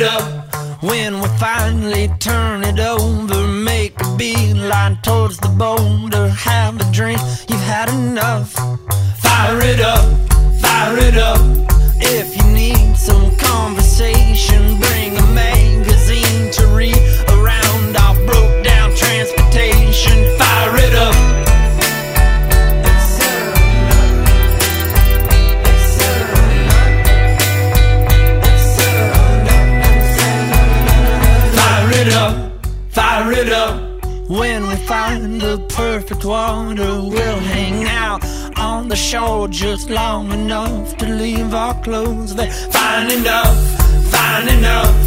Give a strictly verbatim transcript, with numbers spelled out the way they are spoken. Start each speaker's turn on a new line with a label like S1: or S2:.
S1: it up. When we finally turn it over, make a beeline towards the boulder. Have a drink, you've had enough. Fire it up, fire it up. If you need some conversation, bring a magazine to read around our broke down transportation. Fire it up. Fire it up, fire it up. When we find the perfect water, we'll hang out on the shore just long enough to leave our clothes there. Fine enough, fine enough.